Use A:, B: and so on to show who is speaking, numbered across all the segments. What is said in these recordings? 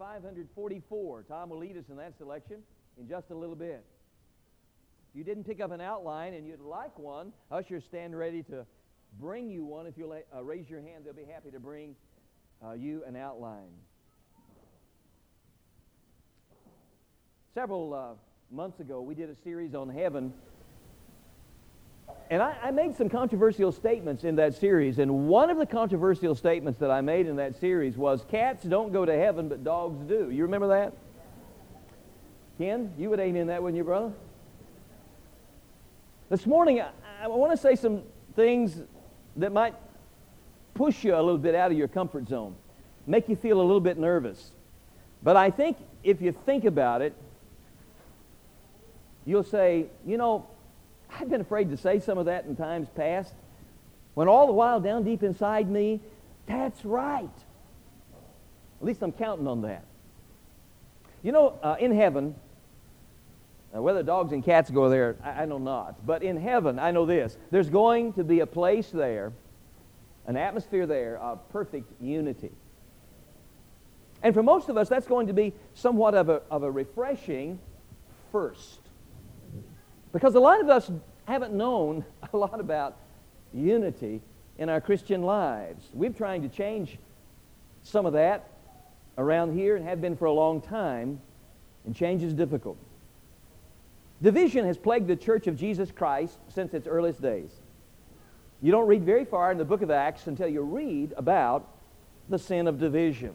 A: 544. Tom will lead us in that selection in just a little bit. If you didn't pick up an outline and you'd like one, ushers stand ready to bring you one. If you'll raise your hand, they'll be happy to bring you an outline. Several months ago, we did a series on heaven, and I made some controversial statements in that series, and one of the controversial statements that I made in that series was, cats don't go to heaven, but dogs do. You remember that? Ken, you would amen that, wouldn't you, brother? This morning, I want to say some things that might push you a little bit out of your comfort zone, make you feel a little bit nervous. But I think if you think about it, you'll say, you know, I've been afraid to say some of that in times past, when all the while down deep inside me, that's right. At least I'm counting on that. You know, in heaven, whether dogs and cats go there, I know not. But in heaven, I know this. There's going to be a place there, an atmosphere there of perfect unity. And for most of us, that's going to be somewhat of a refreshing first. Because a lot of us haven't known a lot about unity in our Christian lives. We're trying to change some of that around here and have been for a long time, and change is difficult. Division has plagued the Church of Jesus Christ since its earliest days. You don't read very far in the book of Acts until you read about the sin of division.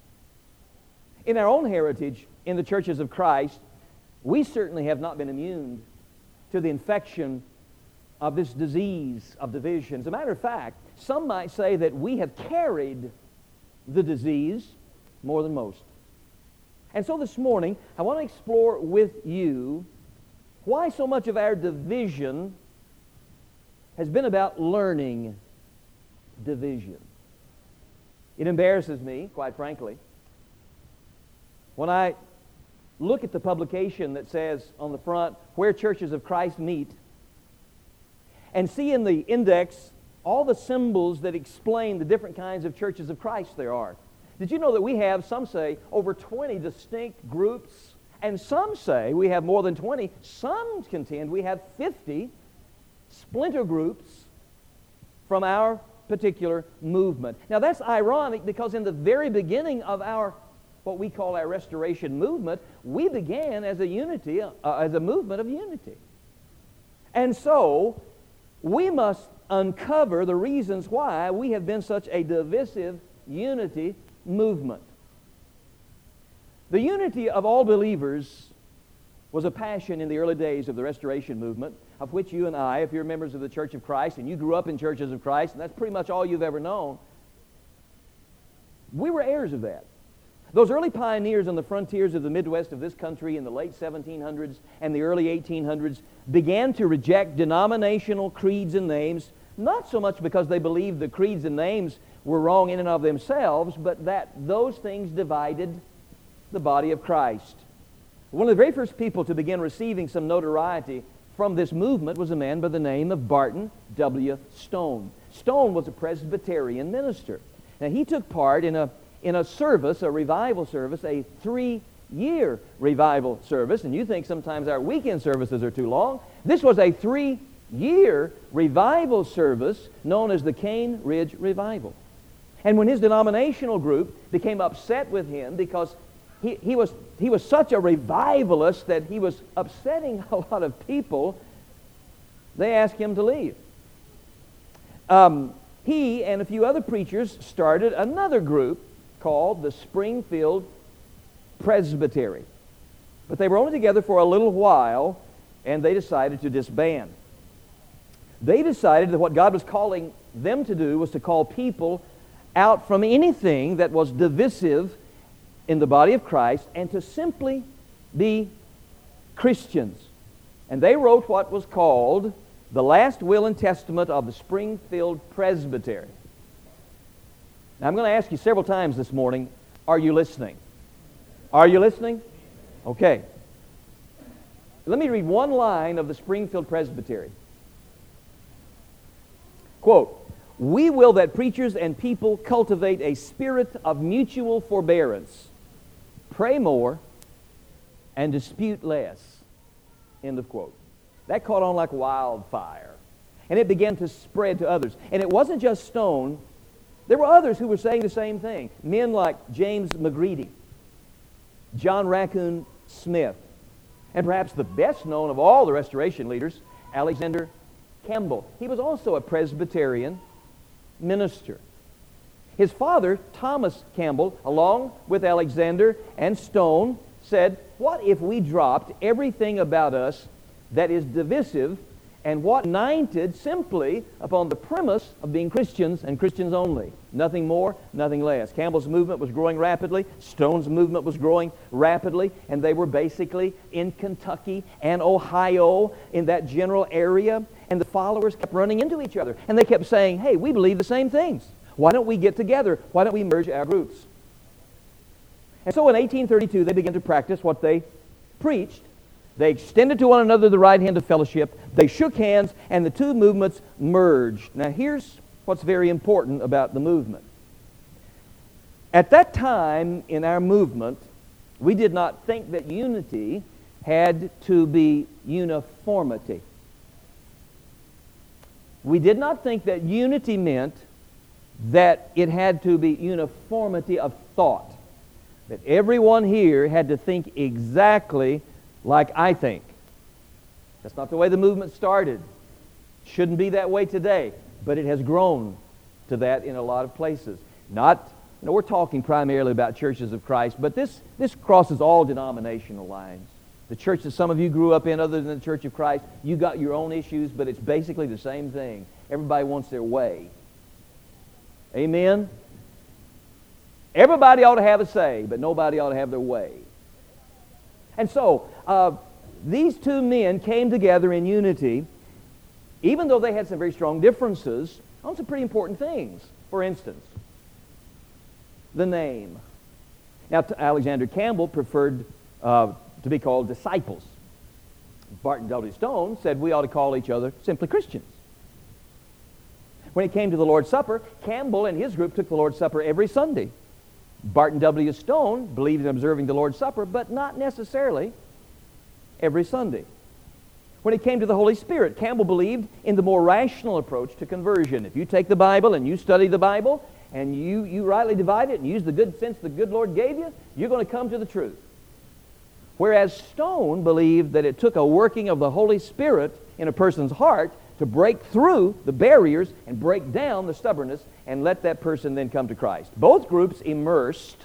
A: In our own heritage in the churches of Christ, we certainly have not been immune to the infection of this disease of division. As a matter of fact, some might say that we have carried the disease more than most. And so this morning, I want to explore with you why so much of our division has been about learning division. It embarrasses me, quite frankly, when I look at the publication that says on the front, Where Churches of Christ Meet, and see in the index all the symbols that explain the different kinds of churches of Christ there are. Did you know that we have, some say, over 20 distinct groups, and some say we have more than 20. Some contend we have 50 splinter groups from our particular movement. Now that's ironic because in the very beginning of what we call our Restoration movement, we began as a movement of unity. And so, we must uncover the reasons why we have been such a divisive unity movement. The unity of all believers was a passion in the early days of the Restoration movement, of which you and I, if you're members of the Church of Christ, and you grew up in churches of Christ, and that's pretty much all you've ever known, we were heirs of that. Those early pioneers on the frontiers of the Midwest of this country in the late 1700s and the early 1800s began to reject denominational creeds and names, not so much because they believed the creeds and names were wrong in and of themselves, but that those things divided the body of Christ. One of the very first people to begin receiving some notoriety from this movement was a man by the name of Barton W. Stone. Stone was a Presbyterian minister. Now, he took part in a service, a revival service, a 3-year revival service. And you think sometimes our weekend services are too long. This was a 3-year revival service known as the Cane Ridge Revival. And when his denominational group became upset with him because he was such a revivalist that he was upsetting a lot of people, they asked him to leave. He and a few other preachers started another group called the Springfield Presbytery. But they were only together for a little while, and they decided to disband. They decided that what God was calling them to do was to call people out from anything that was divisive in the body of Christ and to simply be Christians. And they wrote what was called the Last Will and Testament of the Springfield Presbytery. Now, I'm going to ask you several times this morning, are you listening? Are you listening? Okay. Let me read one line of the Springfield Presbytery. Quote, "We will that preachers and people cultivate a spirit of mutual forbearance, pray more, and dispute less. End of quote. That caught on like wildfire. And it began to spread to others. And it wasn't just Stone. There were others who were saying the same thing. Men like James McGready, John Raccoon Smith, and perhaps the best known of all the Restoration leaders, Alexander Campbell. He was also a Presbyterian minister. His father, Thomas Campbell, along with Alexander and Stone, said, what if we dropped everything about us that is divisive and what united simply upon the premise of being Christians and Christians only? Nothing more, nothing less. Campbell's movement was growing rapidly. Stone's movement was growing rapidly. And they were basically in Kentucky and Ohio, in that general area. And the followers kept running into each other. And they kept saying, hey, we believe the same things. Why don't we get together? Why don't we merge our groups? And so in 1832, they began to practice what they preached. They extended to one another the right hand of fellowship. They shook hands, and the two movements merged. Now, here's what's very important about the movement. At that time in our movement, we did not think that unity had to be uniformity. We did not think that unity meant that it had to be uniformity of thought. That everyone here had to think exactly like I think. That's not the way the movement started. Shouldn't be that way today, but it has grown to that in a lot of places. We're talking primarily about churches of Christ, but this crosses all denominational lines. The church that some of you grew up in, other than the Church of Christ, you got your own issues, but it's basically the same thing. Everybody wants their way. Amen? Everybody ought to have a say, but nobody ought to have their way. And so, these two men came together in unity, even though they had some very strong differences on some pretty important things. For instance, the name. Now, Alexander Campbell preferred to be called disciples. Barton W. Stone said we ought to call each other simply Christians. When it came to the Lord's Supper, Campbell and his group took the Lord's Supper every Sunday. Barton W. Stone believed in observing the Lord's Supper, but not necessarily every Sunday. When it came to the Holy Spirit, Campbell believed in the more rational approach to conversion. If you take the Bible and you study the Bible, and you rightly divide it and use the good sense the good Lord gave you, you're going to come to the truth. Whereas Stone believed that it took a working of the Holy Spirit in a person's heart to break through the barriers and break down the stubbornness and let that person then come to Christ. Both groups immersed.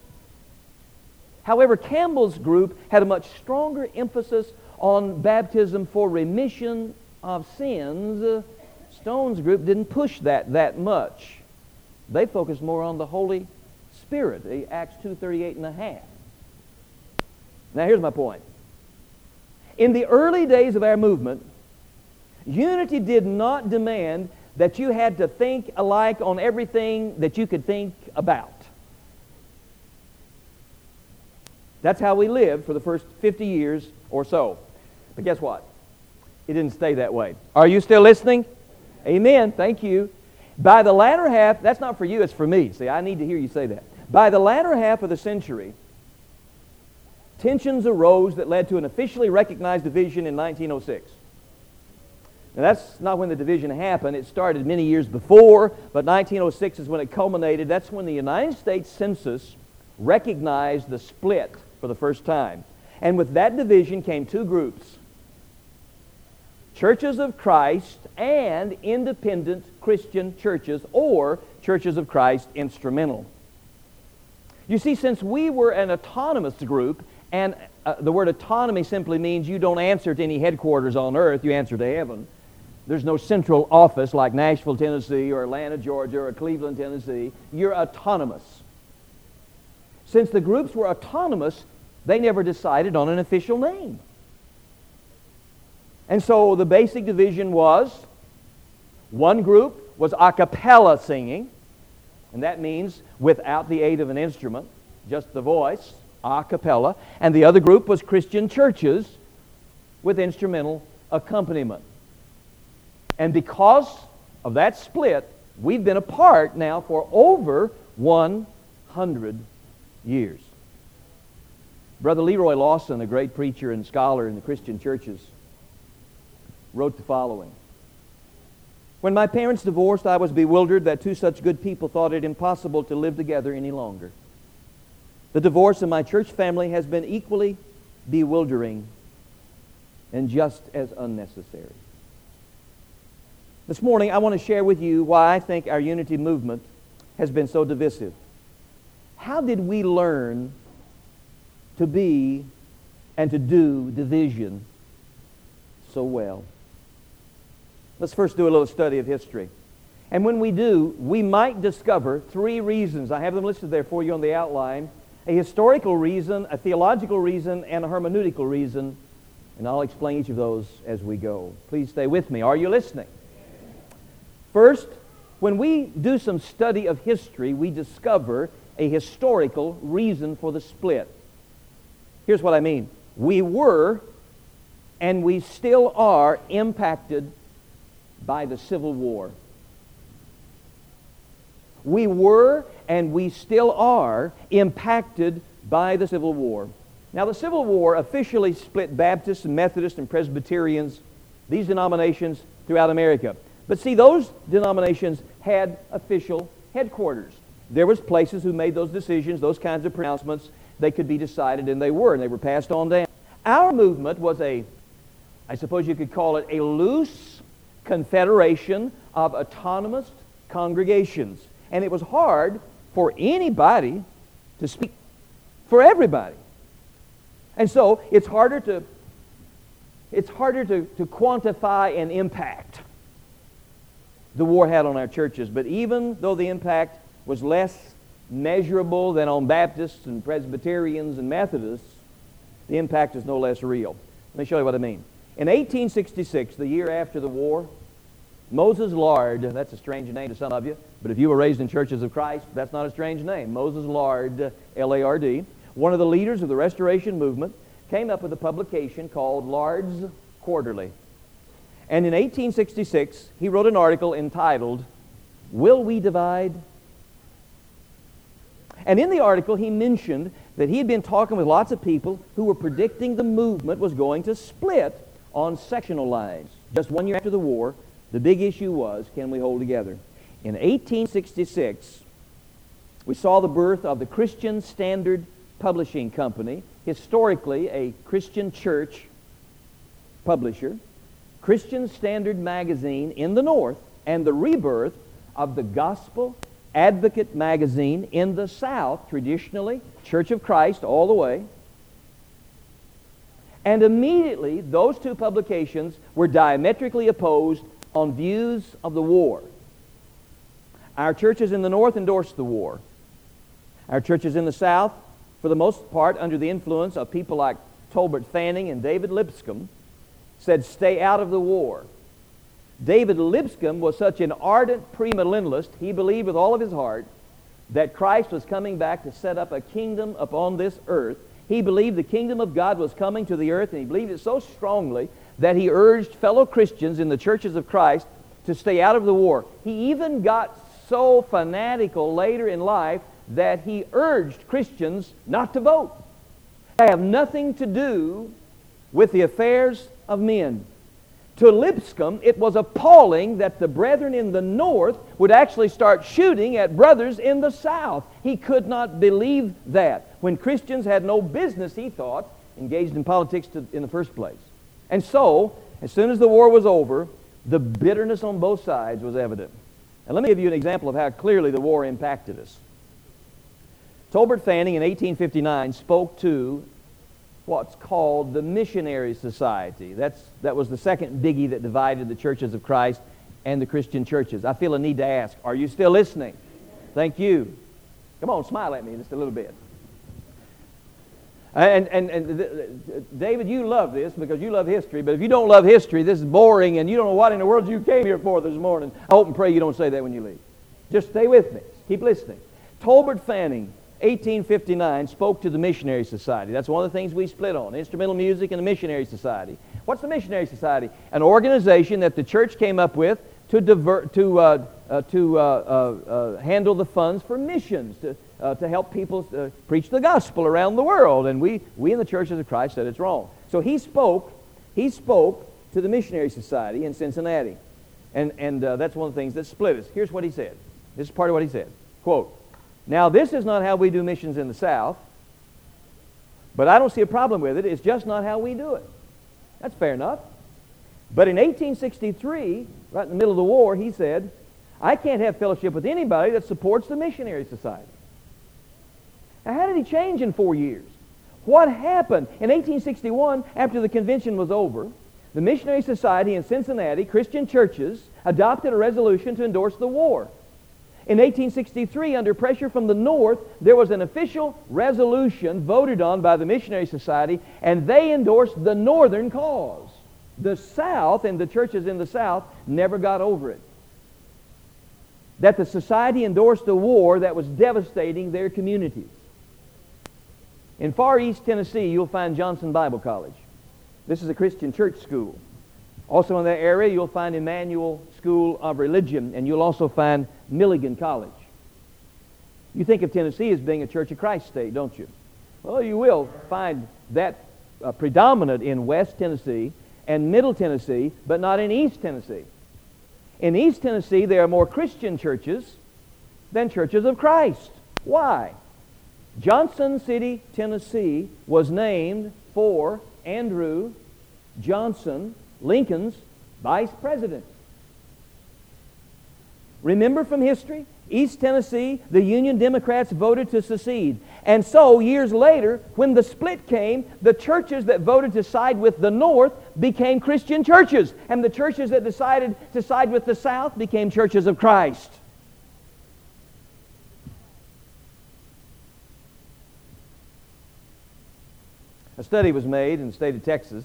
A: However, Campbell's group had a much stronger emphasis on baptism for remission of sins. Stone's group didn't push that much. They focused more on the Holy Spirit, Acts 2:38 and a half. Now here's my point. In the early days of our movement, unity did not demand that you had to think alike on everything that you could think about. That's how we lived for the first 50 years or so. But guess what? It didn't stay that way. Are you still listening? Amen. Thank you. By the latter half, that's not for you, it's for me. See, I need to hear you say that. By the latter half of the century, tensions arose that led to an officially recognized division in 1906. Now, that's not when the division happened. It started many years before, but 1906 is when it culminated. That's when the United States Census recognized the split for the first time. And with that division came two groups: Churches of Christ and independent Christian churches, or Churches of Christ instrumental. You see, since we were an autonomous group, and the word autonomy simply means you don't answer to any headquarters on earth, you answer to heaven. There's no central office like Nashville, Tennessee, or Atlanta, Georgia, or Cleveland, Tennessee. You're autonomous. Since the groups were autonomous, they never decided on an official name. And so the basic division was, one group was a cappella singing, and that means without the aid of an instrument, just the voice, a cappella, and the other group was Christian churches with instrumental accompaniment. And because of that split, we've been apart now for over 100 years. Brother Leroy Lawson, a great preacher and scholar in the Christian churches, wrote the following. When my parents divorced, I was bewildered that two such good people thought it impossible to live together any longer. The divorce of my church family has been equally bewildering and just as unnecessary. This morning, I want to share with you why I think our unity movement has been so divisive. How did we learn to be and to do division so well? Let's first do a little study of history. And when we do, we might discover three reasons. I have them listed there for you on the outline. A historical reason, a theological reason, and a hermeneutical reason. And I'll explain each of those as we go. Please stay with me. Are you listening? First, when we do some study of history, we discover a historical reason for the split. Here's what I mean. We were, and we still are, impacted by the Civil War. We were, and we still are, impacted by the Civil War. Now, the Civil War officially split Baptists and Methodists and Presbyterians, these denominations throughout America. But see, those denominations had official headquarters. There was places who made those decisions, those kinds of pronouncements. They could be decided, and they were passed on down. Our movement was I suppose you could call it a loose confederation of autonomous congregations. And it was hard for anybody to speak for everybody. And so it's harder to quantify an impact the war had on our churches. But even though the impact was less measurable than on Baptists and Presbyterians and Methodists, the impact is no less real. Let me show you what I mean. In 1866, the year after the war, Moses Lard, that's a strange name to some of you, but if you were raised in Churches of Christ, that's not a strange name. Moses Lard, L-A-R-D, one of the leaders of the Restoration movement, came up with a publication called Lard's Quarterly. And in 1866, he wrote an article entitled, Will We Divide? And in the article, he mentioned that he had been talking with lots of people who were predicting the movement was going to split on sectional lines. Just 1 year after the war, the big issue was, can we hold together? In 1866, we saw the birth of the Christian Standard Publishing Company, historically a Christian church publisher, Christian Standard Magazine in the North, and the rebirth of the Gospel Advocate Magazine in the South, traditionally Church of Christ all the way. And immediately, those two publications were diametrically opposed on views of the war. Our churches in the North endorsed the war. Our churches in the South, for the most part, under the influence of people like Tolbert Fanning and David Lipscomb, said, stay out of the war. David Lipscomb was such an ardent premillennialist, he believed with all of his heart that Christ was coming back to set up a kingdom upon this earth. He believed the kingdom of God was coming to the earth, and he believed it so strongly that he urged fellow Christians in the churches of Christ to stay out of the war. He even got so fanatical later in life that he urged Christians not to vote. They have nothing to do with the affairs of men. To Lipscomb, it was appalling that the brethren in the North would actually start shooting at brothers in the South. He could not believe that, when Christians had no business, he thought, engaged in politics in the first place. And so, as soon as the war was over, the bitterness on both sides was evident. And let me give you an example of how clearly the war impacted us. Tolbert Fanning in 1859 spoke to what's called the Missionary Society. That was the second biggie that divided the churches of Christ and the Christian churches. I feel a need to ask, are you still listening? Thank you. Come on, smile at me just a little bit. And David, you love this because you love history, but if you don't love history, this is boring and you don't know what in the world you came here for this morning. I hope and pray you don't say that when you leave. Just stay with me. Keep listening. Tolbert Fanning, 1859, spoke to the Missionary Society. That's one of the things we split on, instrumental music and the Missionary Society. What's the Missionary Society? An organization that the church came up with to handle the funds for missions, to help people preach the gospel around the world. And we in the Churches of Christ said it's wrong. So he spoke to the Missionary Society in Cincinnati. And that's one of the things that split us. Here's what he said. This is part of what he said. Quote, "Now this is not how we do missions in the South, but I don't see a problem with it. It's just not how we do it." That's fair enough. But in 1863, right in the middle of the war, he said, "I can't have fellowship with anybody that supports the Missionary Society." Now, how did he change in 4 years? What happened? In 1861, after the convention was over, the Missionary Society in Cincinnati, Christian churches, adopted a resolution to endorse the war. In 1863, under pressure from the North, there was an official resolution voted on by the Missionary Society, and they endorsed the Northern cause. The South and the churches in the South never got over it. That the Society endorsed a war that was devastating their communities. In Far East Tennessee, you'll find Johnson Bible College. This is a Christian church school. Also in that area, you'll find Emmanuel School of Religion, and you'll also find Milligan College. You think of Tennessee as being a Church of Christ state, don't you? Well, you will find that predominant in West Tennessee and Middle Tennessee, but not in East Tennessee. In East Tennessee, there are more Christian churches than churches of Christ. Why? Johnson City, Tennessee was named for Andrew Johnson, Lincoln's vice president. Remember from history, East Tennessee, the Union Democrats voted to secede. And so, years later, when the split came, the churches that voted to side with the North became Christian churches. And the churches that decided to side with the South became churches of Christ. A study was made in the state of Texas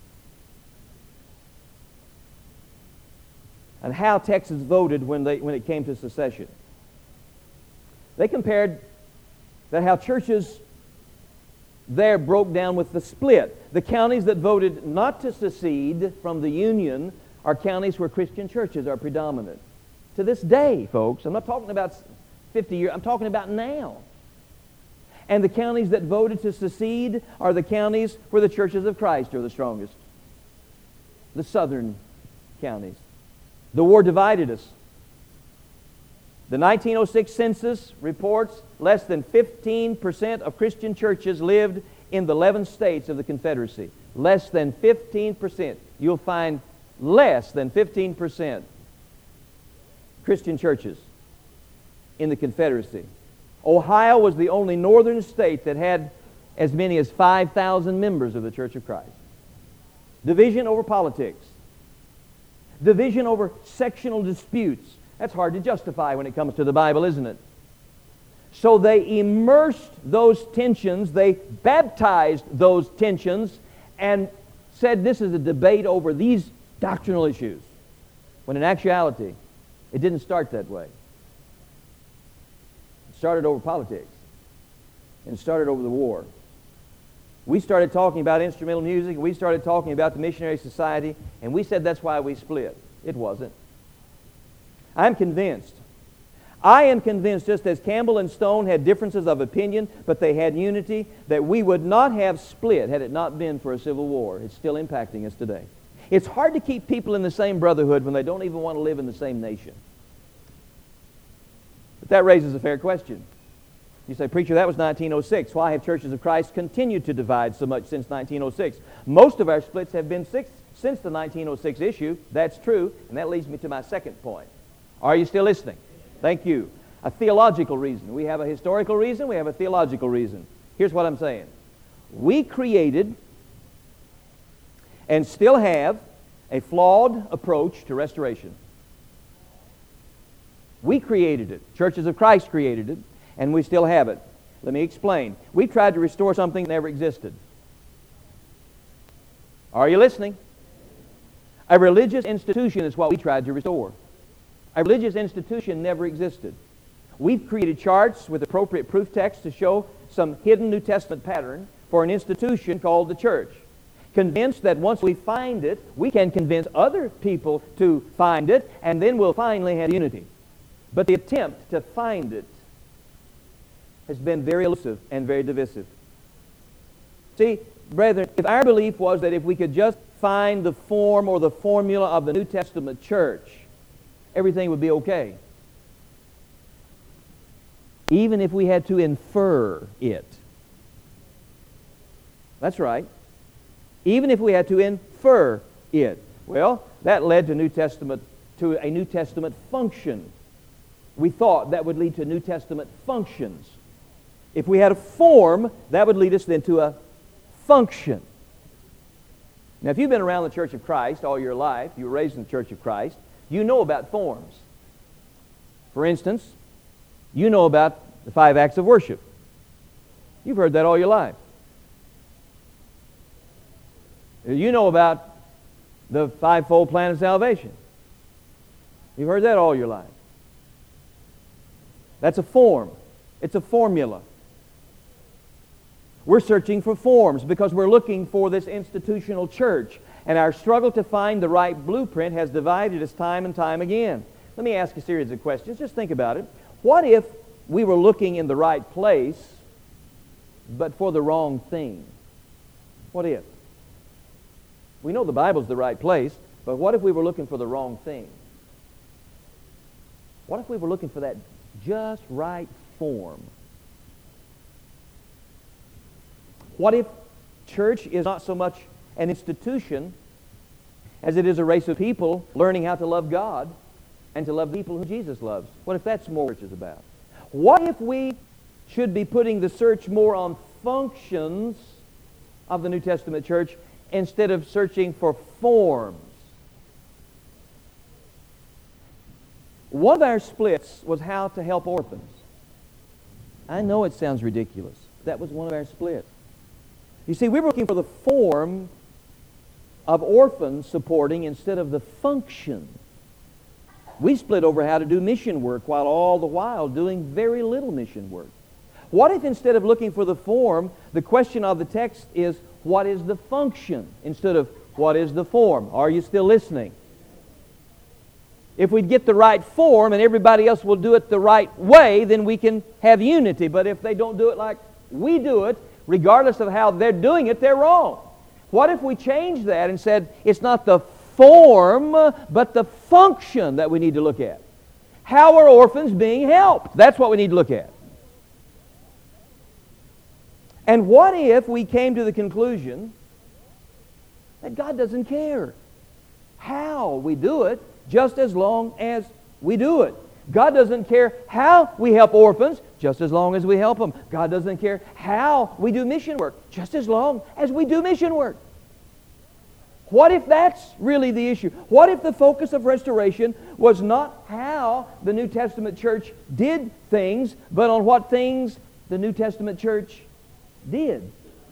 A: on how Texas voted when it came to secession. They compared that how churches there broke down with the split. The counties that voted not to secede from the Union are counties where Christian churches are predominant. To this day, folks, I'm not talking about 50 years, I'm talking about now. And the counties that voted to secede are the counties where the churches of Christ are the strongest. The southern counties. The war divided us. The 1906 census reports less than 15% of Christian churches lived in the 11 states of the Confederacy. Less than 15%. You'll find less than 15% Christian churches in the Confederacy. Ohio was the only northern state that had as many as 5,000 members of the Church of Christ. Division over politics. Division over sectional disputes. That's hard to justify when it comes to the Bible, isn't it? So they immersed those tensions, they baptized those tensions, and said this is a debate over these doctrinal issues. When in actuality, it didn't start that way. It started over politics. And it started over the war. We started talking about instrumental music, and we started talking about the Missionary Society, and we said that's why we split. It wasn't. I am convinced, just as Campbell and Stone had differences of opinion, but they had unity, that we would not have split had it not been for a civil war. It's still impacting us today. It's hard to keep people in the same brotherhood when they don't even want to live in the same nation. But that raises a fair question. You say, preacher, that was 1906. Why have churches of Christ continued to divide so much since 1906? Most of our splits have been since the 1906 issue. That's true, and that leads me to my second point. Are you still listening? Thank you. A theological reason. We have a historical reason, we have a theological reason. Here's what I'm saying. We created and still have a flawed approach to restoration. We created it. Churches of Christ created it, and we still have it. Let me explain. We tried to restore something that never existed. Are you listening? A religious institution is what we tried to restore. A religious institution never existed. We've created charts with appropriate proof text to show some hidden New Testament pattern for an institution called the church. Convinced that once we find it, we can convince other people to find it, and then we'll finally have unity. But the attempt to find it has been very elusive and very divisive. See, brethren, if our belief was that if we could just find the form or the formula of the New Testament church, everything would be okay. Even if we had to infer it. That's right. Even if we had to infer it. Well, that led to a New Testament function. We thought that would lead to New Testament functions. If we had a form, that would lead us then to a function. Now, if you've been around the Church of Christ all your life, you were raised in the Church of Christ, you know about forms. For instance, you know about the 5 acts of worship. You've heard that all your life. You know about the 5-fold plan of salvation. You've heard that all your life. That's a form. It's a formula. We're searching for forms because we're looking for this institutional church. And our struggle to find the right blueprint has divided us time and time again. Let me ask a series of questions. Just think about it. What if we were looking in the right place, but for the wrong thing? What if? We know the Bible's the right place, but what if we were looking for the wrong thing? What if we were looking for that just right form? What if church is not so much an institution as it is a race of people learning how to love God and to love people who Jesus loves? What if that's more what church is about? What if we should be putting the search more on functions of the New Testament church instead of searching for forms? One of our splits was how to help orphans. I know it sounds ridiculous. That was one of our splits. You see, we were looking for the form of orphans supporting instead of the function. We split over how to do mission work while all the while doing very little mission work. What if instead of looking for the form, the question of the text is, what is the function? Instead of, what is the form? Are you still listening? If we get the right form and everybody else will do it the right way, then we can have unity. But if they don't do it like we do it, regardless of how they're doing it, they're wrong. What if we changed that and said, it's not the form, but the function that we need to look at? How are orphans being helped? That's what we need to look at. And what if we came to the conclusion that God doesn't care how we do it, just as long as we do it? God doesn't care how we help orphans, just as long as we help them. God doesn't care how we do mission work, just as long as we do mission work. What if that's really the issue? What if the focus of restoration was not how the New Testament church did things, but on what things the New Testament church did?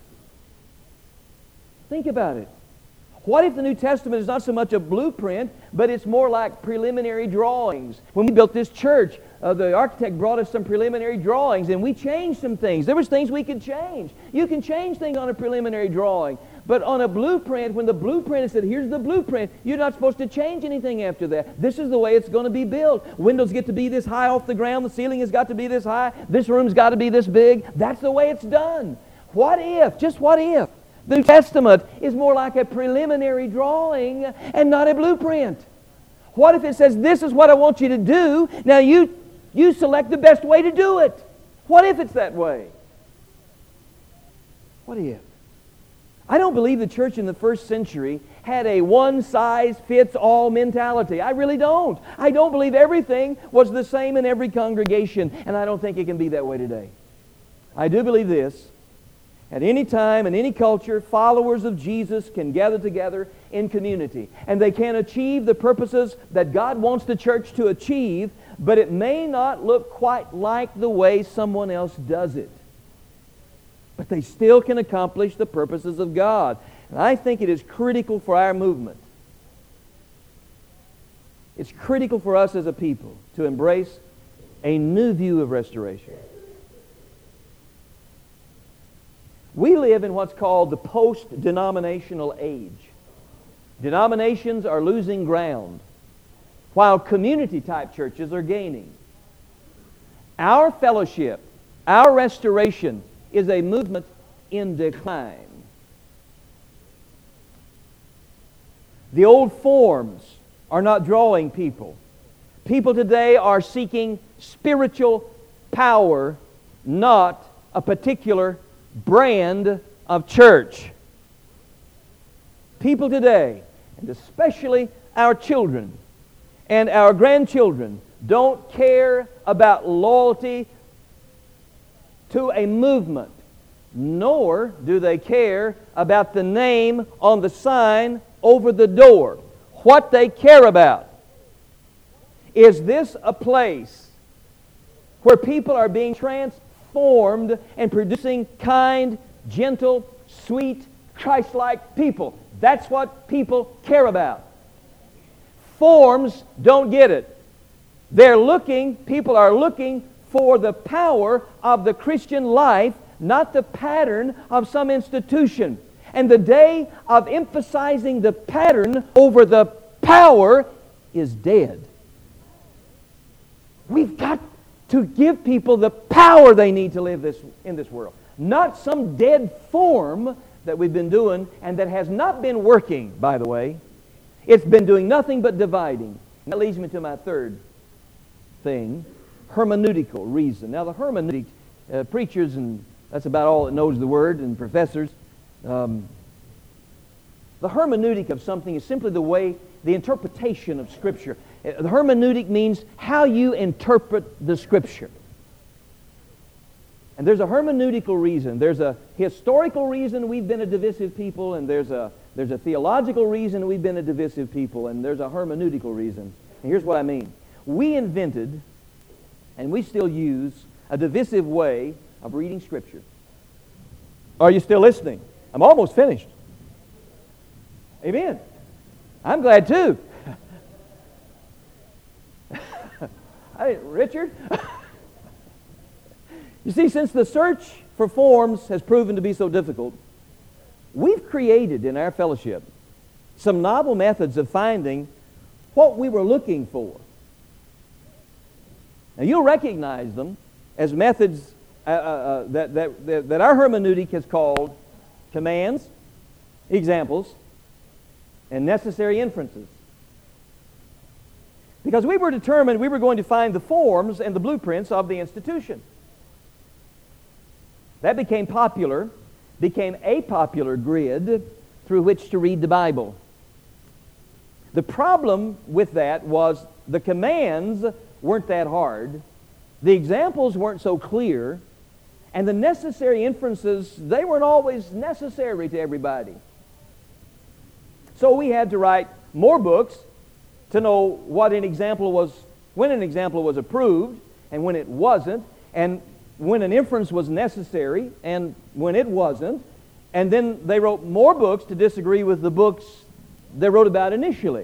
A: Think about it. What if the New Testament is not so much a blueprint, but it's more like preliminary drawings? When we built this church, the architect brought us some preliminary drawings, and we changed some things. There was things we could change. You can change things on a preliminary drawing. But on a blueprint, when the blueprint is said, here's the blueprint, you're not supposed to change anything after that. This is the way it's going to be built. Windows get to be this high off the ground. The ceiling has got to be this high. This room's got to be this big. That's the way it's done. What if, just what if, the New Testament is more like a preliminary drawing and not a blueprint? What if it says, this is what I want you to do, now you select the best way to do it? What if it's that way? What if? I don't believe the church in the first century had a one-size-fits-all mentality. I really don't. I don't believe everything was the same in every congregation, and I don't think it can be that way today. I do believe this. At any time, in any culture, followers of Jesus can gather together in community. And they can achieve the purposes that God wants the church to achieve, but it may not look quite like the way someone else does it. But they still can accomplish the purposes of God. And I think it is critical for our movement. It's critical for us as a people to embrace a new view of restoration. We live in what's called the post-denominational age. Denominations are losing ground, while community-type churches are gaining. Our fellowship Our restoration is a movement in decline. The old forms are not drawing people. People today are seeking spiritual power, not a particular brand of church. People today, and especially our children and our grandchildren, don't care about loyalty to a movement, nor do they care about the name on the sign over the door. What they care about is this a place where people are being transformed and producing kind, gentle, sweet, Christ-like people. That's what people care about. Forms don't get it. People are looking for the power of the Christian life, not the pattern of some institution. And the day of emphasizing the pattern over the power is dead. We've got to give people the power they need to live in this world. Not some dead form that we've been doing and that has not been working, by the way. It's been doing nothing but dividing. That leads me to my third thing, hermeneutical reason. Now the hermeneutic, preachers, and that's about all that knows the word, and professors, the hermeneutic of something is simply the interpretation of Scripture. The hermeneutic means how you interpret the Scripture. And there's a hermeneutical reason. There's a historical reason we've been a divisive people, and there's a theological reason we've been a divisive people, and there's a hermeneutical reason. And here's what I mean. We invented, and we still use, a divisive way of reading Scripture. Are you still listening? I'm almost finished. Amen. I'm glad too. Richard? You see, since the search for forms has proven to be so difficult, we've created in our fellowship some novel methods of finding what we were looking for. Now you'll recognize them as methods that our hermeneutic has called commands, examples, and necessary inferences. Because we were determined we were going to find the forms and the blueprints of the institution. That became a popular grid through which to read the Bible. The problem with that was the commands weren't that hard, the examples weren't so clear, and the necessary inferences, they weren't always necessary to everybody. So we had to write more books to know what an example was, when an example was approved and when it wasn't, and when an inference was necessary and when it wasn't. And then they wrote more books to disagree with the books they wrote about initially.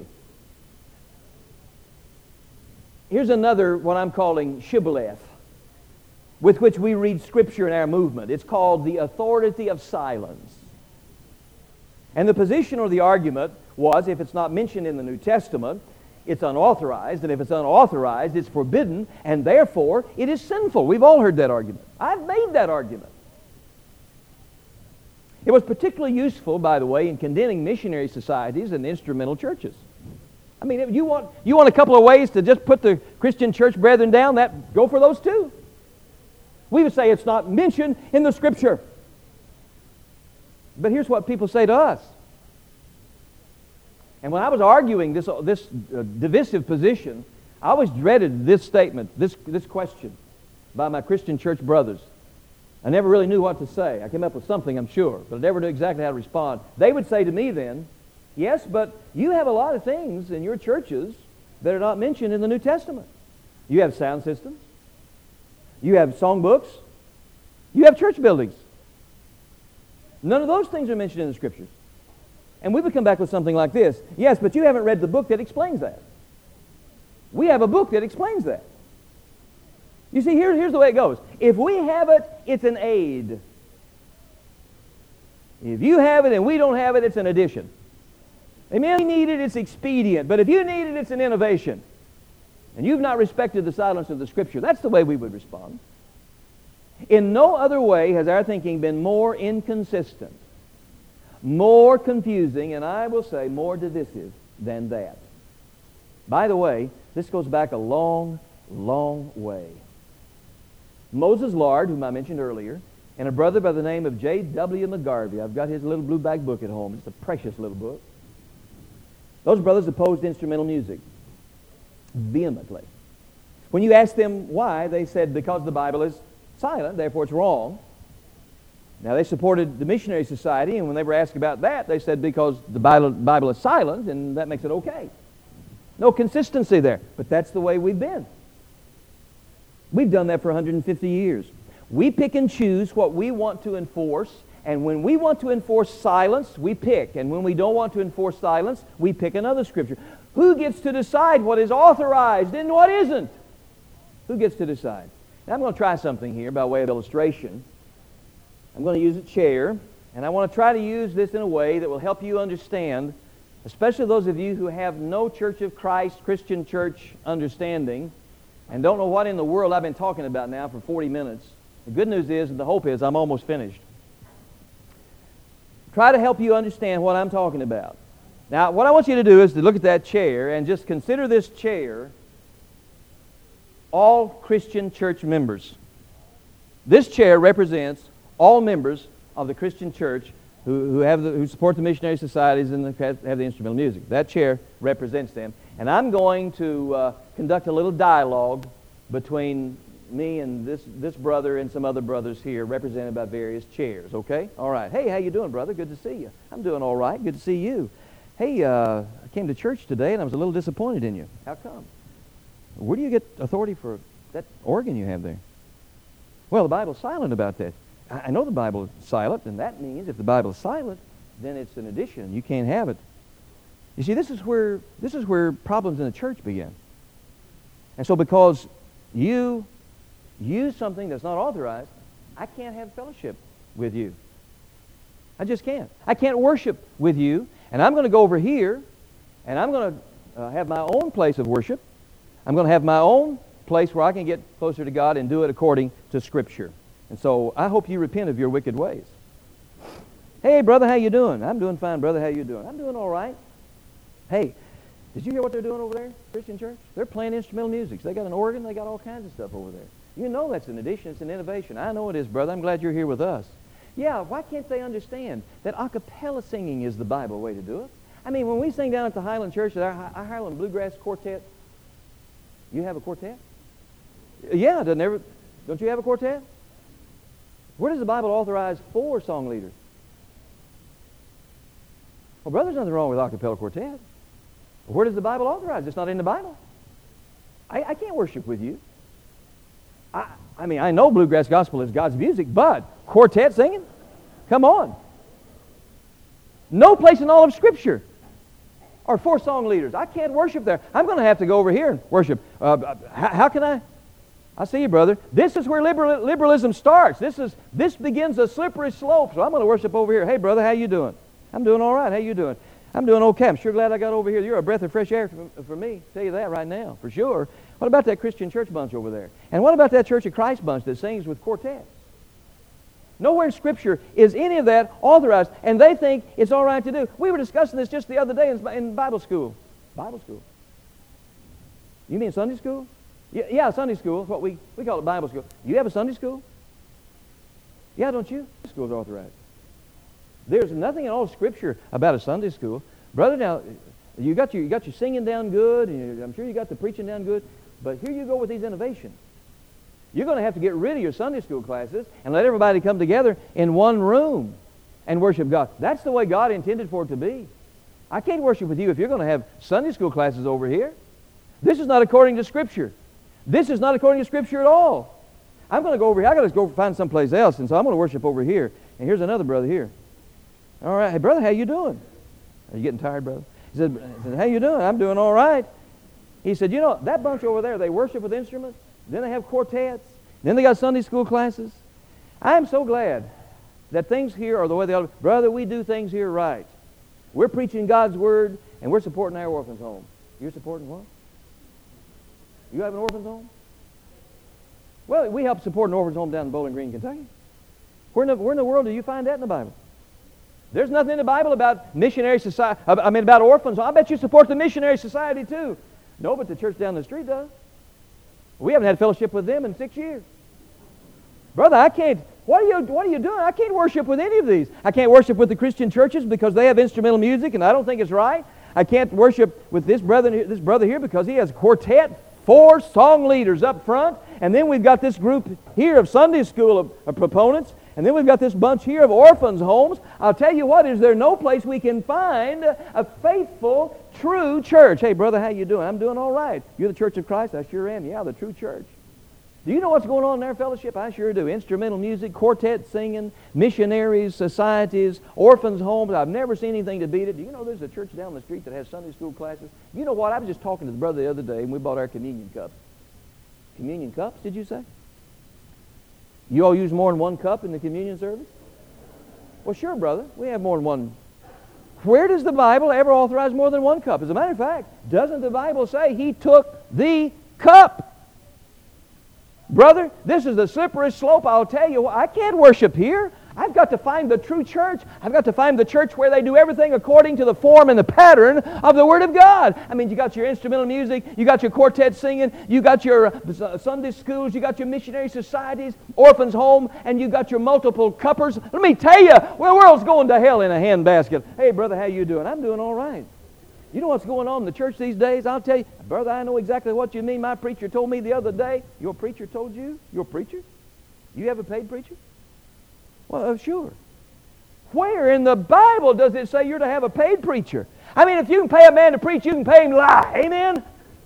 A: Here's another, what I'm calling shibboleth, with which we read Scripture in our movement. It's called the authority of silence. And the position or the argument was, if it's not mentioned in the New Testament, it's unauthorized, and if it's unauthorized, it's forbidden, and therefore it is sinful. We've all heard that argument. I've made that argument. It was particularly useful, by the way, in condemning missionary societies and instrumental churches. I mean, if you want a couple of ways to just put the Christian church brethren down, go for those too. We would say it's not mentioned in the Scripture. But here's what people say to us. And when I was arguing this divisive position, I always dreaded this statement, this question by my Christian church brothers. I never really knew what to say. I came up with something, I'm sure, but I never knew exactly how to respond. They would say to me then, yes, but you have a lot of things in your churches that are not mentioned in the New Testament. You have sound systems. You have songbooks. You have church buildings. None of those things are mentioned in the Scriptures. And we would come back with something like this. Yes, but you haven't read the book that explains that. We have a book that explains that. You see, here's the way it goes. If we have it, it's an aid. If you have it and we don't have it, it's an addition. Amen? If you need it, it's expedient. But if you need it, it's an innovation. And you've not respected the silence of the Scripture. That's the way we would respond. In no other way has our thinking been more inconsistent, more confusing, and I will say more divisive than that. By the way, this goes back a long, long way. Moses Lard, whom I mentioned earlier, and a brother by the name of J.W. McGarvey. I've got his little blue back book at home. It's a precious little book. Those brothers opposed instrumental music vehemently. When you ask them why, they said because the Bible is silent, therefore it's wrong. Now, they supported the Missionary Society, and when they were asked about that, they said because the Bible is silent, and that makes it okay. No consistency there, but that's the way we've been. We've done that for 150 years. We pick and choose what we want to enforce, and when we want to enforce silence, we pick, and when we don't want to enforce silence, we pick another scripture. Who gets to decide what is authorized and what isn't? Who gets to decide? Now, I'm going to try something here by way of illustration. I'm going to use a chair, and I want to try to use this in a way that will help you understand, especially those of you who have no Church of Christ, Christian church understanding, and don't know what in the world I've been talking about now for 40 minutes. The good news is, and the hope is, I'm almost finished. Try to help you understand what I'm talking about. Now, what I want you to do is to look at that chair and just consider this chair all Christian church members. This chair represents all members of the Christian church who support the missionary societies and have the instrumental music. That chair represents them. And I'm going to conduct a little dialogue between me and this brother and some other brothers here represented by various chairs, okay? All right. Hey, how you doing, brother? Good to see you. I'm doing all right. Good to see you. Hey, I came to church today and I was a little disappointed in you. How come? Where do you get authority for that organ you have there? Well, the Bible's silent about that. I know the Bible is silent, and that means if the Bible is silent, then it's an addition. You can't have it. You see, this is where problems in the church begin. And so because you use something that's not authorized, I can't have fellowship with you. I just can't. I can't worship with you, and I'm going to go over here, and I'm going to have my own place of worship. I'm going to have my own place where I can get closer to God and do it according to Scripture. And so I hope you repent of your wicked ways. Hey, brother, how you doing? I'm doing fine, brother. How you doing? I'm doing all right. Hey, did you hear what they're doing over there, Christian church? They're playing instrumental music. They got an organ. They got all kinds of stuff over there. You know that's an addition. It's an innovation. I know it is, brother. I'm glad you're here with us. Yeah, why can't they understand that a cappella singing is the Bible way to do it? I mean, when we sing down at the Highland Church, at our Highland Bluegrass Quartet, you have a quartet? Yeah, don't you have a quartet? Where does the Bible authorize 4 song leaders? Well, brother, there's nothing wrong with a cappella quartet. Where does the Bible authorize? It's not in the Bible. I can't worship with you. I mean, I know bluegrass gospel is God's music, but quartet singing? Come on. No place in all of Scripture are 4 song leaders. I can't worship there. I'm going to have to go over here and worship. How can I? I see you, brother. This is where liberalism starts. This begins a slippery slope, so I'm going to worship over here. Hey, brother, how you doing? I'm doing all right. How you doing? I'm doing okay. I'm sure glad I got over here. You're a breath of fresh air for me. I'll tell you that right now, for sure. What about that Christian church bunch over there? And what about that Church of Christ bunch that sings with quartets? Nowhere in Scripture is any of that authorized, and they think it's all right to do. We were discussing this just the other day in Bible school. Bible school? You mean Sunday school? Yeah, Sunday school. What we call it Bible school. You have a Sunday school? Yeah, don't you? School's authorized. There's nothing in all of Scripture about a Sunday school. Brother, now, you got your singing down good, and I'm sure you got the preaching down good, but here you go with these innovations. You're going to have to get rid of your Sunday school classes and let everybody come together in one room and worship God. That's the way God intended for it to be. I can't worship with you if you're going to have Sunday school classes over here. This is not according to Scripture. This is not according to Scripture at all. I'm going to go over here. I've got to go find someplace else, and so I'm going to worship over here. And here's another brother here. All right. Hey, brother, how you doing? Are you getting tired, brother? He said, how you doing? I'm doing all right. He said, you know, that bunch over there, they worship with instruments. Then they have quartets. Then they got Sunday school classes. I am so glad that things here are the way they ought to be. Brother, we do things here right. We're preaching God's Word, and we're supporting our orphans' home. You're supporting what? You have an orphans' home? Well, we help support an orphan's home down in Bowling Green, Kentucky. Where in the world do you find that in the Bible? There's nothing in the Bible about missionary society, about orphans. I bet you support the missionary society too. No, but the church down the street does. We haven't had fellowship with them in 6 years. Brother, I can't. What are you doing? I can't worship with any of these. I can't worship with the Christian churches because they have instrumental music, and I don't think it's right. I can't worship with this brother here because he has a quartet, 4 song leaders up front, and then we've got this group here of Sunday school of proponents, and then we've got this bunch here of orphans' homes. I'll tell you what, is there no place we can find a faithful, true church? Hey, brother, how you doing? I'm doing all right. You're the Church of Christ? I sure am. Yeah, the true church. Do you know what's going on in their fellowship? I sure do. Instrumental music, quartet singing, missionaries, societies, orphans' homes. I've never seen anything to beat it. Do you know there's a church down the street that has Sunday school classes? You know what? I was just talking to the brother the other day, and we bought our communion cups. Communion cups, did you say? You all use more than one cup in the communion service? Well, sure, brother. We have more than one. Where does the Bible ever authorize more than one cup? As a matter of fact, doesn't the Bible say He took the cup? Brother, this is the slippery slope. I'll tell you, I can't worship here. I've got to find the true church. I've got to find the church where they do everything according to the form and the pattern of the Word of God. I mean, you got your instrumental music, you got your quartet singing, you got your Sunday schools, you got your missionary societies, orphans' home, and you got your multiple cuppers. Let me tell you, the world's going to hell in a handbasket. Hey, brother, how you doing? I'm doing all right. You know what's going on in the church these days? I'll tell you, brother, I know exactly what you mean. My preacher told me the other day. Your preacher told you? Your preacher? You have a paid preacher? Well, sure. Where in the Bible does it say you're to have a paid preacher? I mean, if you can pay a man to preach, you can pay him to lie. Amen?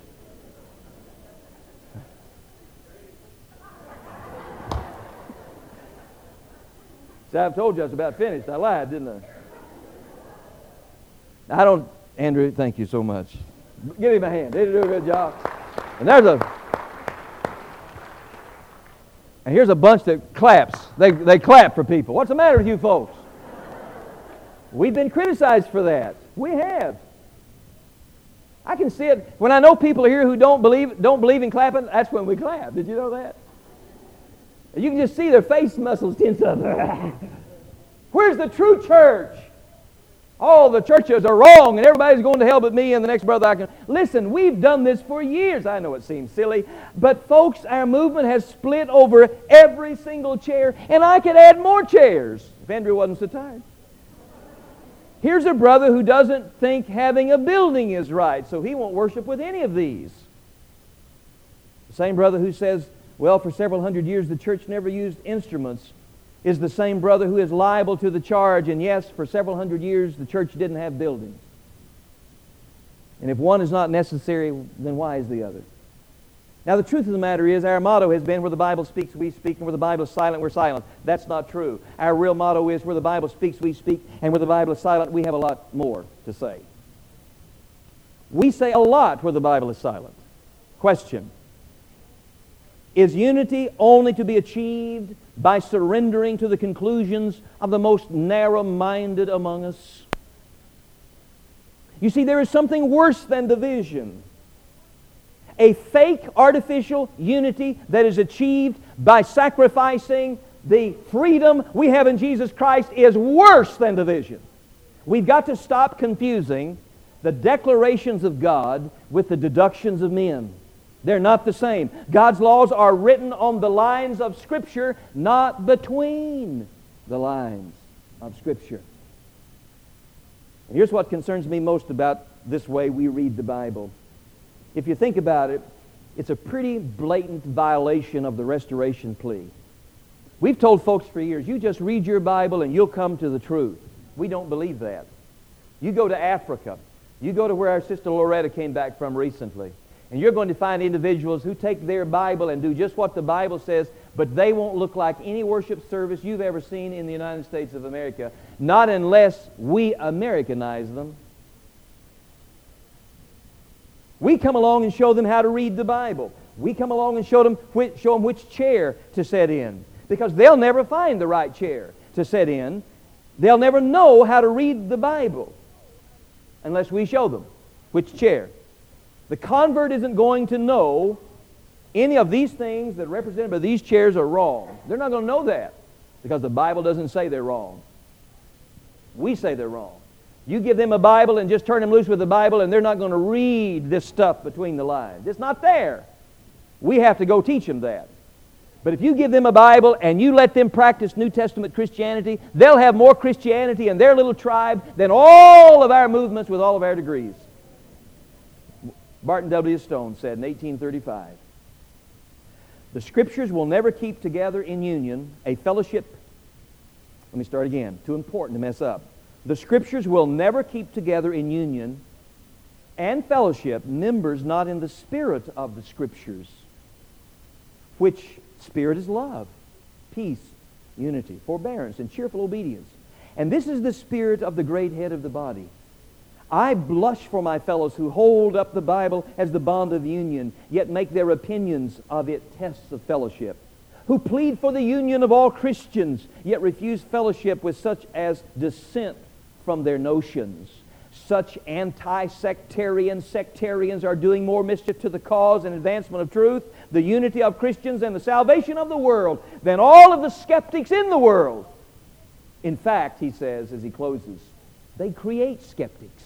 A: See, I've told you I was about finished. I lied, didn't I? Andrew, thank you so much. Give him a hand. They do a good job. And here's a bunch that claps. They clap for people. What's the matter with you folks? We've been criticized for that. We have. I can see it when I know people here who don't believe in clapping. That's when we clap. Did you know that? You can just see their face muscles tense up. Where's the true church? All the churches are wrong and everybody's going to hell but me and the next brother I can. Listen, we've done this for years. I know it seems silly, but folks, our movement has split over every single chair, and I could add more chairs if Andrew wasn't so tired. Here's a brother who doesn't think having a building is right, so he won't worship with any of these. The same brother who says, well, for several hundred years the church never used instruments is the same brother who is liable to the charge, and yes, for several hundred years the church didn't have buildings. And if one is not necessary, then why is the other? Now the truth of the matter is our motto has been where the Bible speaks, we speak, and where the Bible is silent, we're silent. That's not true. Our real motto is where the Bible speaks, we speak, and where the Bible is silent, we have a lot more to say. We say a lot where the Bible is silent. Question: is unity only to be achieved by surrendering to the conclusions of the most narrow-minded among us? You see, there is something worse than division. A fake, artificial unity that is achieved by sacrificing the freedom we have in Jesus Christ is worse than division. We've got to stop confusing the declarations of God with the deductions of men. They're not the same. God's laws are written on the lines of Scripture, not between the lines of Scripture. And here's what concerns me most about this way we read the Bible. If you think about it, it's a pretty blatant violation of the restoration plea. We've told folks for years, you just read your Bible and you'll come to the truth. We don't believe that. You go to Africa. You go to where our sister Loretta came back from recently. And you're going to find individuals who take their Bible and do just what the Bible says, but they won't look like any worship service you've ever seen in the United States of America, not unless we Americanize them. We come along and show them how to read the Bible. We come along and show them which chair to sit in, because they'll never find the right chair to sit in. They'll never know how to read the Bible unless we show them which chair. The convert isn't going to know any of these things that are represented by these chairs are wrong. They're not going to know that because the Bible doesn't say they're wrong. We say they're wrong. You give them a Bible and just turn them loose with the Bible and they're not going to read this stuff between the lines. It's not there. We have to go teach them that. But if you give them a Bible and you let them practice New Testament Christianity, they'll have more Christianity in their little tribe than all of our movements with all of our degrees. Barton W. Stone said in 1835, the Scriptures will never keep together in union a fellowship. Let me start again. Too important to mess up. The Scriptures will never keep together in union and fellowship members not in the spirit of the Scriptures, which spirit is love, peace, unity, forbearance, and cheerful obedience. And this is the spirit of the great head of the body. I blush for my fellows who hold up the Bible as the bond of union, yet make their opinions of it tests of fellowship. Who plead for the union of all Christians, yet refuse fellowship with such as dissent from their notions. Such anti-sectarian sectarians are doing more mischief to the cause and advancement of truth, the unity of Christians, and the salvation of the world than all of the skeptics in the world. In fact, he says as he closes, they create skeptics.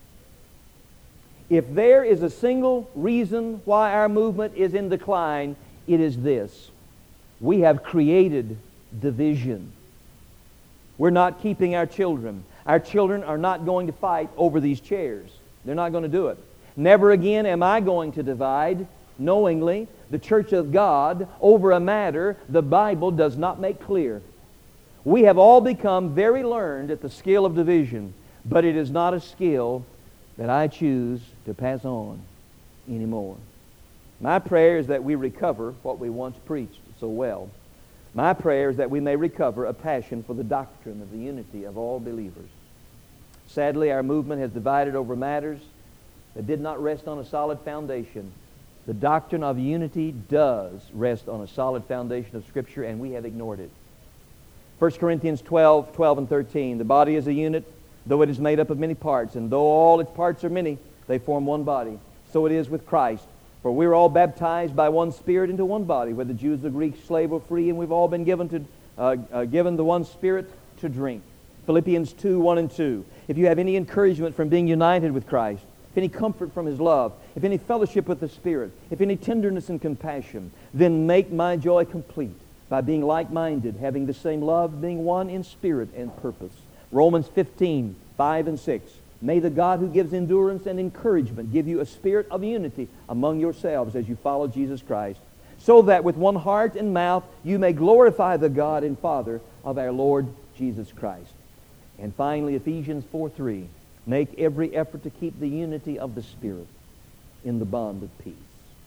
A: If there is a single reason why our movement is in decline, it is this. We have created division. We're not keeping our children. Our children are not going to fight over these chairs. They're not going to do it. Never again am I going to divide, knowingly, the church of God over a matter the Bible does not make clear. We have all become very learned at the skill of division, but it is not a skill that I choose to pass on anymore. My prayer is that we recover what we once preached so well. My prayer is that we may recover a passion for the doctrine of the unity of all believers. Sadly, our movement has divided over matters that did not rest on a solid foundation. The doctrine of unity does rest on a solid foundation of Scripture, and we have ignored it. 1 Corinthians 12 and 13. The body is a unit, though it is made up of many parts, and though all its parts are many, they form one body. So it is with Christ. For we are all baptized by one Spirit into one body, whether Jews or Greeks, slave or free, and we've all been given the one Spirit to drink. Philippians 2, 1 and 2. If you have any encouragement from being united with Christ, if any comfort from His love, if any fellowship with the Spirit, if any tenderness and compassion, then make my joy complete by being like-minded, having the same love, being one in spirit and purpose. Romans 15, 5 and 6. May the God who gives endurance and encouragement give you a spirit of unity among yourselves as you follow Jesus Christ, so that with one heart and mouth you may glorify the God and Father of our Lord Jesus Christ. And finally, Ephesians 4:3. Make every effort to keep the unity of the Spirit in the bond of peace.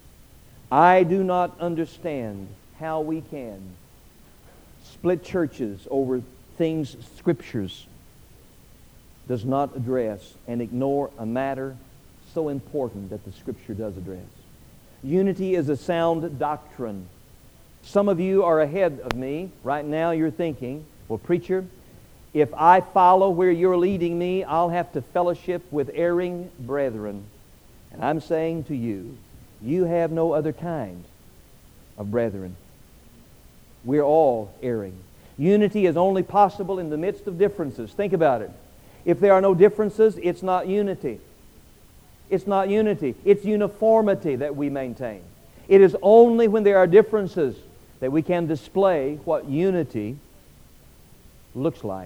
A: I do not understand how we can split churches over things Scriptures does not address and ignore a matter so important that the Scripture does address. Unity is a sound doctrine. Some of you are ahead of me. Right now you're thinking, well, preacher, if I follow where you're leading me, I'll have to fellowship with erring brethren. And I'm saying to you, you have no other kind of brethren. We're all erring. Unity is only possible in the midst of differences. Think about it. If there are no differences, it's not unity. It's not unity. It's uniformity that we maintain. It is only when there are differences that we can display what unity looks like.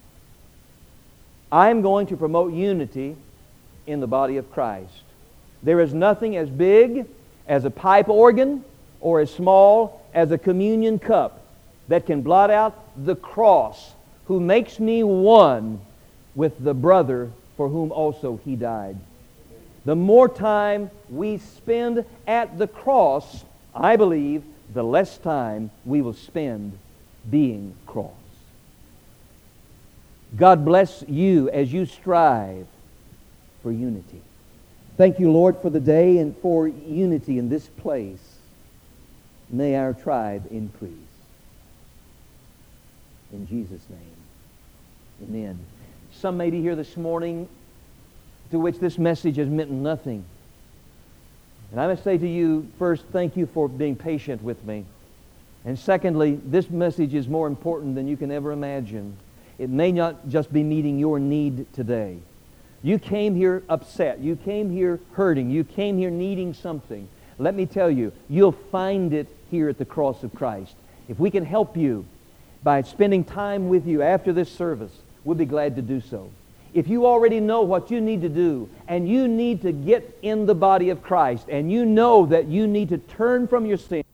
A: I'm going to promote unity in the body of Christ. There is nothing as big as a pipe organ or as small as a communion cup that can blot out the cross who makes me one with the brother for whom also He died. The more time we spend at the cross, I believe, the less time we will spend being crossed. God bless you as you strive for unity. Thank you, Lord, for the day and for unity in this place. May our tribe increase. In Jesus' name, amen. Some may be here this morning to which this message has meant nothing. And I must say to you, first, thank you for being patient with me. And secondly, this message is more important than you can ever imagine. It may not just be meeting your need today. You came here upset. You came here hurting. You came here needing something. Let me tell you, you'll find it here at the cross of Christ. If we can help you by spending time with you after this service, we'll be glad to do so. If you already know what you need to do, and you need to get in the body of Christ, and you know that you need to turn from your sin,